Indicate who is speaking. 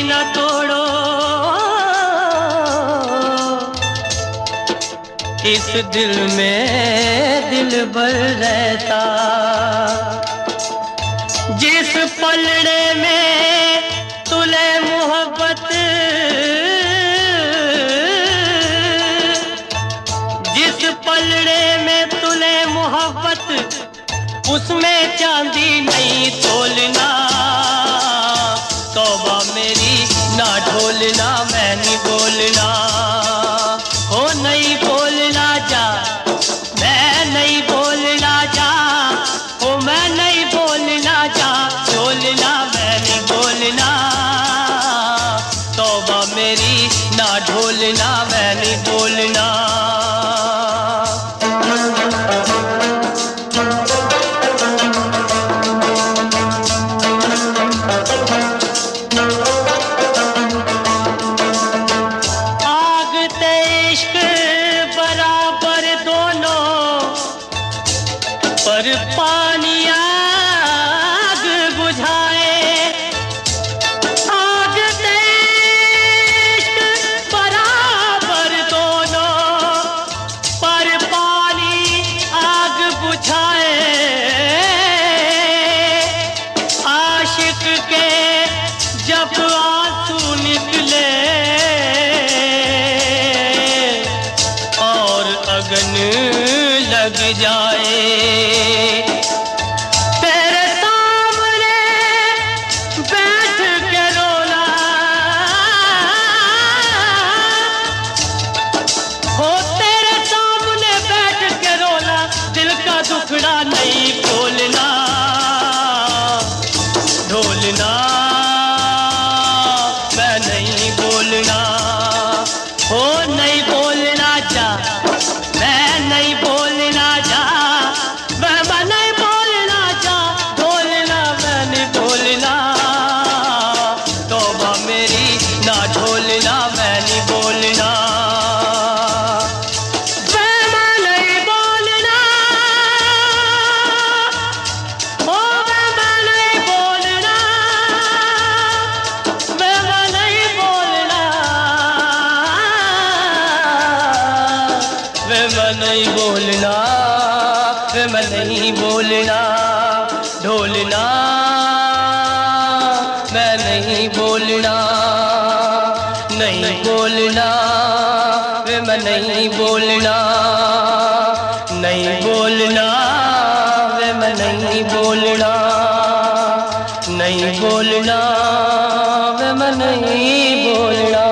Speaker 1: न तोड़ो इस दिल में दिलबर रहता। जिस पलड़े में तुले मोहब्बत, जिस पलड़े में तुले मोहब्बत, उसमें चांदी नहीं तोलना। तौबा मेरी ना ढोलना, मैं नहीं बोलना, हो नहीं बोलना जा, मैं नहीं बोलना जा, हो मैं नहीं बोलना जा, ढोलना मैं नहीं बोलना। तौबा मेरी ना ढोलना, मैं नहीं बोलना। पर पानी आग बुझाए, आग इश्क बराबर दोनों, पर पानी आग बुझाए। आशिक के जब आंसू निकले और अगन लग जाए, तेरे सामने बैठ के रोना, हो तेरे सामने बैठ के रोना, दिल का दुखड़ा नहीं बोलना। ढोलना मैं नहीं बोलना, हो नहीं बोलना जा, मैं नहीं बोलना जा, मैं नहीं बोलना जा, ढोलना मैं नहीं बोलना। तौबा मेरी ना ढोलना, मैं नहीं बोलना, मैं नहीं बोलना, ओ मैं नहीं बोलना, मैं नहीं बोलना, मैं नहीं बोलना, मैं नहीं बोलना। ढोलना मैं नहीं बोलना, नहीं बोलना, मैं नहीं बोलना, नहीं बोलना, मैं नहीं बोलना, नहीं बोलना, मैं नहीं बोलना।